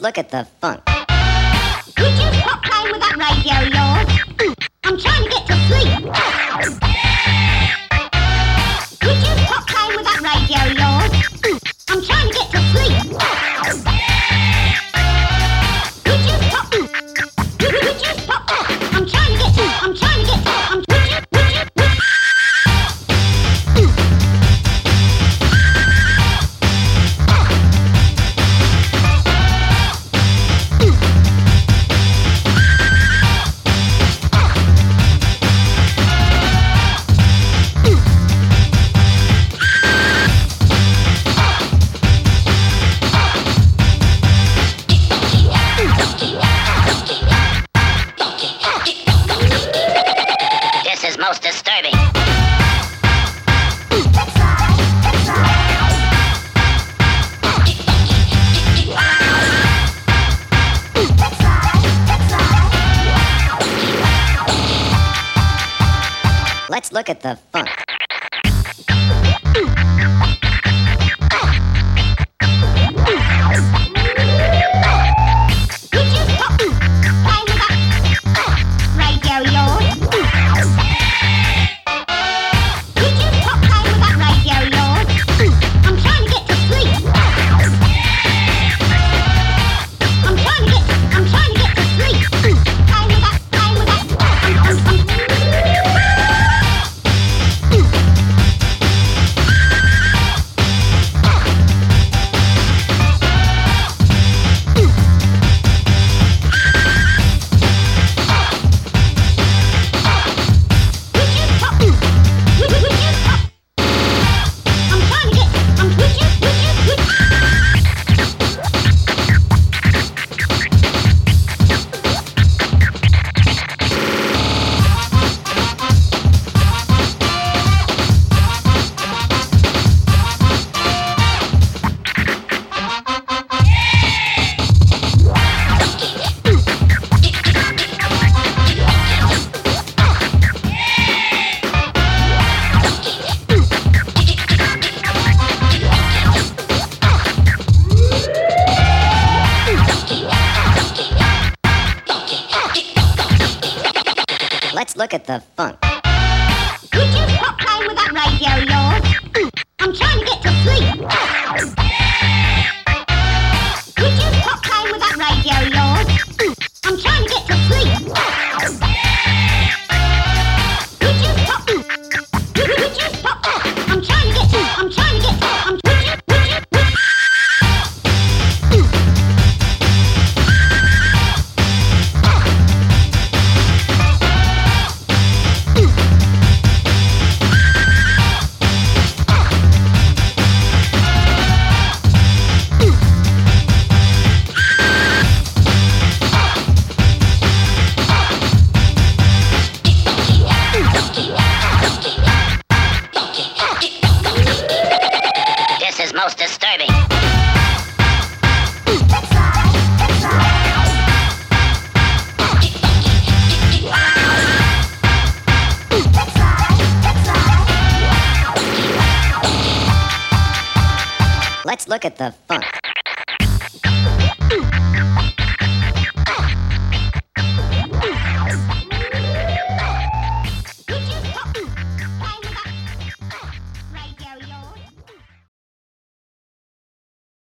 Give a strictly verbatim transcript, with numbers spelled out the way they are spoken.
look at the funk. Would you stop playing with that radio of yours? I'm trying to get to sleep. Would you stop playing with that radio of yours? I'm trying to get to sleep. Would you stop? Would, would you stop? I'm trying to get to. I'm trying to get to. I'm. Would you? Would you? Would most disturbing. Let's look at the funk. Would you stop playing with that radio of yours? Let's look at the funk. Would you stop playing with that radio of yours? I'm trying to get to sleep. Would you stop playing with that radio of yours? I'm trying to get to sleep. Would you stop? Would, would you stop? I'm trying to get to. I'm trying to get to. I'm. Would you? Would you? Would This is most disturbing. Let's look at the funk.